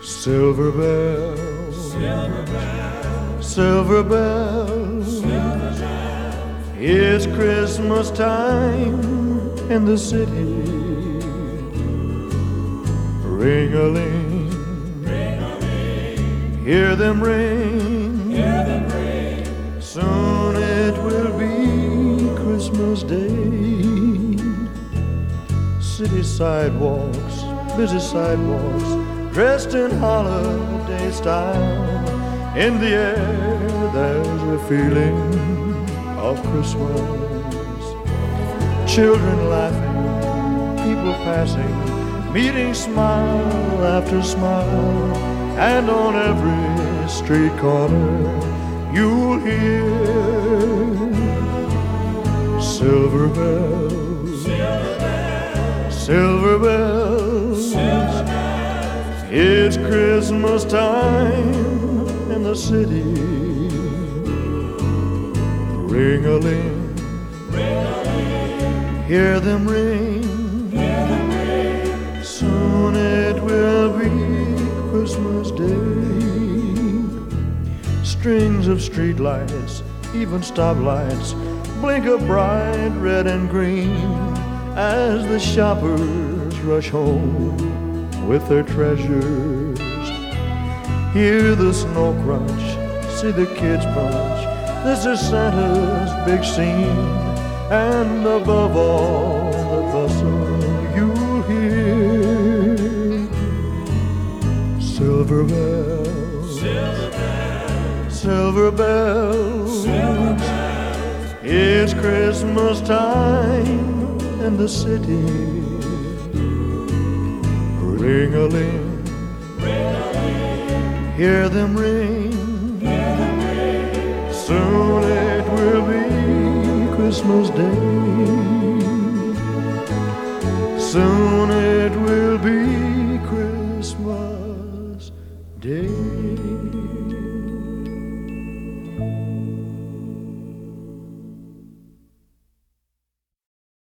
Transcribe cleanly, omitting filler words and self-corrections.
Silver bells, silver bells, silver bells, silver bells. It's Christmas time in the city. Ring-a-ling, ring-a-ling, hear them ring, hear them ring. Soon it will be Christmas Day. City sidewalks, busy sidewalks, dressed in holiday style. In the air there's a feeling of Christmas. Children laughing, people passing, meeting smile after smile. And on every street corner you'll hear silver bells, silver bells, silver bells, silver bells. It's Christmas time in the city. Ring-a-ling, ring-a-ling, hear them ring, hear them ring. Soon it will be Christmas Day. Strings of streetlights, even stoplights, blink a bright red and green as the shoppers rush home with their treasures. Hear the snow crunch, see the kids punch. This is Santa's big scene. And above all the bustle you'll hear silver bells, silver bells, silver bells, silver bells. It's Christmas time in the city. Ring-a-ling, ring-a-ling, hear them ring, hear them ring. Soon it will be Christmas Day. Soon it will be Christmas Day.